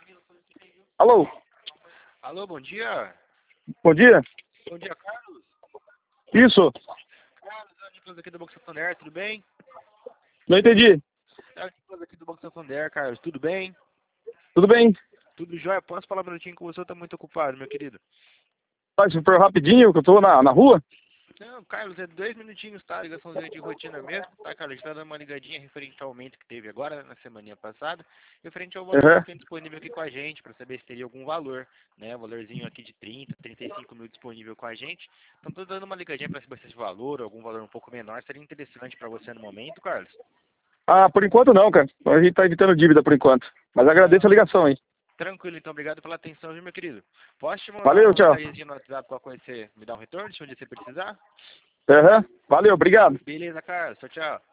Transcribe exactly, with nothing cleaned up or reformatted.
Alô? Alô, bom dia. Bom dia? Bom dia, Carlos. Isso? Carlos, é o Nicolas aqui do Banco Santander, tudo bem? Não entendi. É o Nicolas aqui do Banco Santander, Carlos, tudo bem? Tudo bem? Tudo jóia? Posso falar um minutinho com você ou tá muito ocupado, meu querido? Faz super rapidinho, que eu tô na, na rua. Não, Carlos, é dois minutinhos, tá? Ligaçãozinha de rotina mesmo, tá, Carlos? A gente tá dando uma ligadinha referente ao aumento que teve agora, na semana passada, referente ao valor Uhum. que tem disponível aqui com a gente, para saber se teria algum valor, né? Um valorzinho aqui de trinta, trinta e cinco mil disponível com a gente. Então, tô dando uma ligadinha para saber se esse valor, algum valor um pouco menor, seria interessante para você no momento, Carlos. Ah, por enquanto não, cara. A gente tá evitando dívida por enquanto. Mas agradeço a Não. ligação aí. Tranquilo, então, obrigado pela atenção, viu, meu querido? Posso te mandar Valeu, uma tchau. mensagem no WhatsApp para conhecer, me dar um retorno, se onde você precisar? Uhum. Valeu, obrigado. Beleza, Carlos, tchau, tchau.